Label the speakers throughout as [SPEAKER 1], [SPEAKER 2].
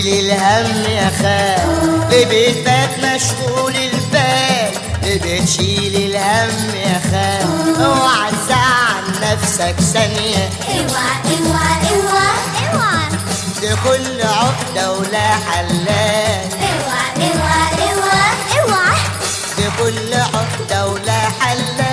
[SPEAKER 1] الهم يا خال، لبيتك مشغول البال، بتشيل الهم يا خال. اوعى تزعل نفسك ثانية،
[SPEAKER 2] اوعى اوعى اوعى اوعى،
[SPEAKER 1] لكل عقدة ولا حلال.
[SPEAKER 2] اوعى اوعى اوعى اوعى،
[SPEAKER 1] لكل عقدة ولا حلال.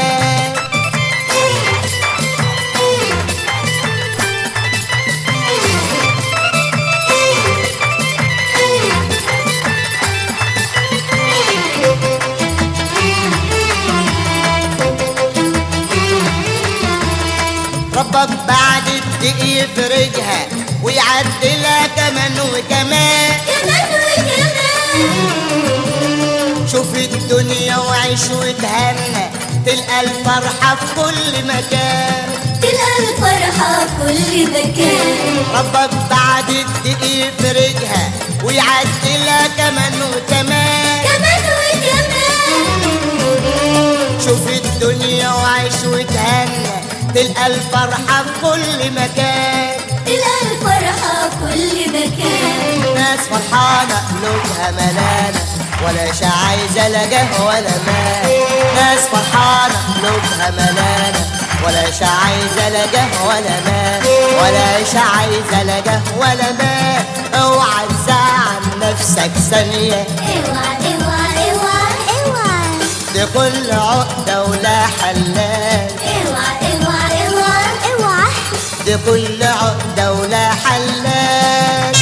[SPEAKER 1] ربك بعد الدق يفرجها ويعدلها كمان وكمان،
[SPEAKER 2] كمان وكمان.
[SPEAKER 1] شوف الدنيا وعيش وتهنى، تلقى الفرحة في كل مكان.
[SPEAKER 2] تلقى الفرحة في كل مكان.
[SPEAKER 1] ربك بعد الدق يفرجها ويعدلها كمان وكمان،
[SPEAKER 2] كمان وكمان.
[SPEAKER 1] شوف الدنيا وعيش وتهنى، تلقى الفرحة في كل مكان.
[SPEAKER 2] تلقى الفرحة في كل مكان.
[SPEAKER 1] ناس فرحانة قلوبها ملانة، ولاش عايزة لا جه ولا مال. ناس فرحانة قلوبها ملانة، ولاش عايزة لا جه ولا مال. ولاش عايزة لا جه ولا مال. اوعى تزعل نفسك ثانية،
[SPEAKER 2] اوعى اوعى اوعى اوعى،
[SPEAKER 1] لكل عقدة ولا حلال.
[SPEAKER 2] اوعى اوعى اوعى اوعى،
[SPEAKER 1] لكل عقدة ولا حلال.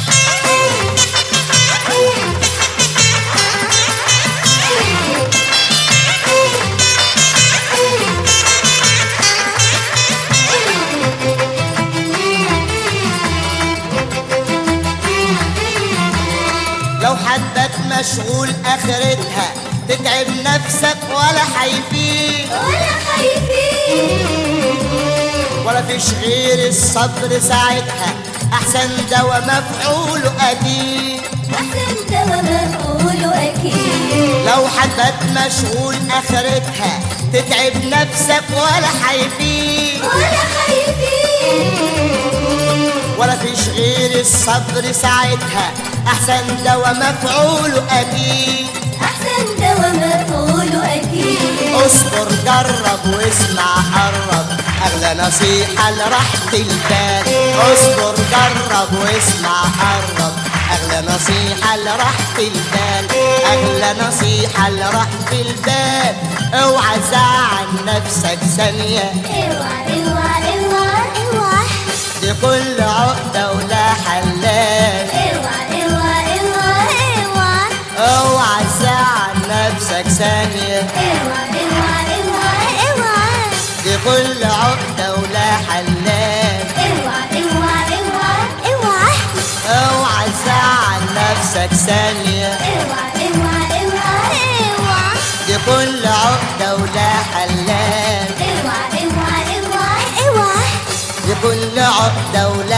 [SPEAKER 1] لو حدك مشغول اخرتها، تتعب نفسك ولا حيفيد،
[SPEAKER 2] ولا خايفين.
[SPEAKER 1] ولا فيش غير الصبر ساعتها، احسن دوا مفعوله اكيد.
[SPEAKER 2] أحسن دوا مفعوله أكيد.
[SPEAKER 1] لو حدك مشغول اخرتها، تتعب نفسك ولا حيفيد،
[SPEAKER 2] ولا خايفين.
[SPEAKER 1] ولا فيش غير الصبر ساعتها، احسن دوا مفعوله اكيد.
[SPEAKER 2] أحسن دوا مفعوله أكيد.
[SPEAKER 1] اصبر جرب واسمع قرب، اغلى نصيحة لراحة البال. اصبر جرب واسمع قرب، اغلى نصيحة لراحة البال. اغلى نصيحة لراحة البال. اوعى تزعل نفسك ثانية،
[SPEAKER 2] اوعى اوعى اوعى اوعى،
[SPEAKER 1] لكل عقدة ولا حلال.
[SPEAKER 2] اوعى اوعى اوعى اوعى،
[SPEAKER 1] اوعى تزعل نفسك ثانية،
[SPEAKER 2] اوعى اوعى اوعى اوعى،
[SPEAKER 1] لكل عقدة ولا حلال.
[SPEAKER 2] اوعى اوعى اوعى اوعى،
[SPEAKER 1] اوعى تزعل نفسك ثانية،
[SPEAKER 2] اوعى اوعى اوعى اوعى،
[SPEAKER 1] لكل عقدة ولا حلال.
[SPEAKER 2] اوعى اوعى اوعى اوعى،
[SPEAKER 1] لكل عقدة ولا